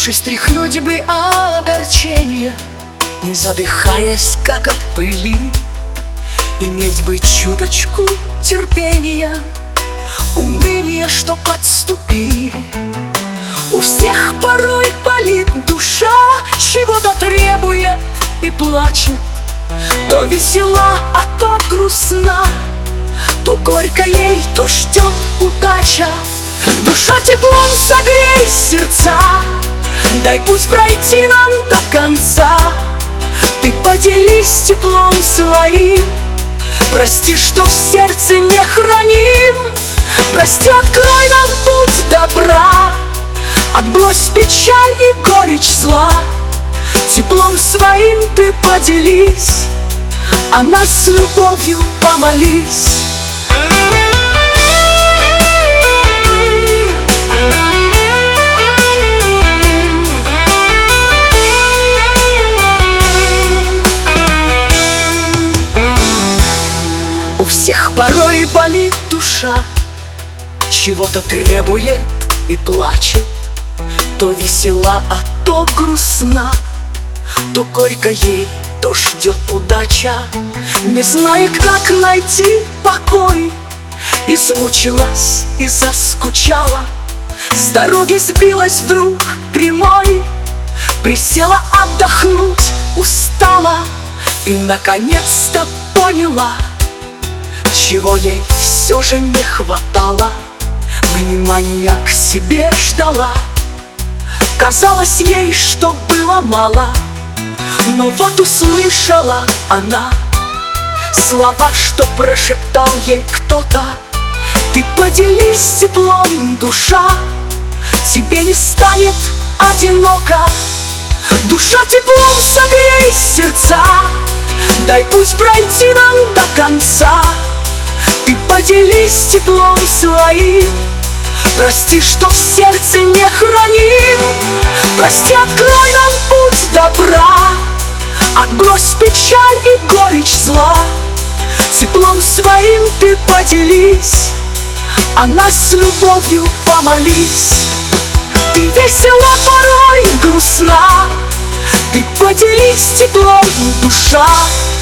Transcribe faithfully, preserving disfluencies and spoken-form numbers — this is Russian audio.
Души стряхнуть бы огорчение, не задыхаясь, как от пыли. Иметь бы чуточку терпения, уныние, что подступили. У всех порой болит душа, чего-то требует и плачет. То весела, а то грустна, то горько ей, то ждет удача. Душа теплом согрей сердца, дай пусть пройти нам до конца. Ты поделись теплом своим, прости, что в сердце не храним. Прости, открой нам путь добра, отбрось печаль и горечь зла. Теплом своим ты поделись, а нас с любовью помолись. У всех порой болит душа, чего-то требует и плачет. То весела, а то грустна, то горько ей, то ждет удача. Не знает, как найти покой, измучилась и заскучала. С дороги сбилась вдруг прямой, присела отдохнуть, устала. И наконец-то поняла, чего ей все же не хватало. Внимания к себе ждала, казалось ей, что было мало. Но вот услышала она слова, что прошептал ей кто-то: ты поделись теплом, душа, тебе не станет одиноко. Душа теплом согрей сердца, дай пусть пройти нам до конца. Ты поделись теплом своим, прости, что в сердце не храним. Прости, открой нам путь добра, отбрось печаль и горечь зла. Теплом своим ты поделись, а нас с любовью помолись. Ты весела, порой грустна, ты поделись теплом, душа.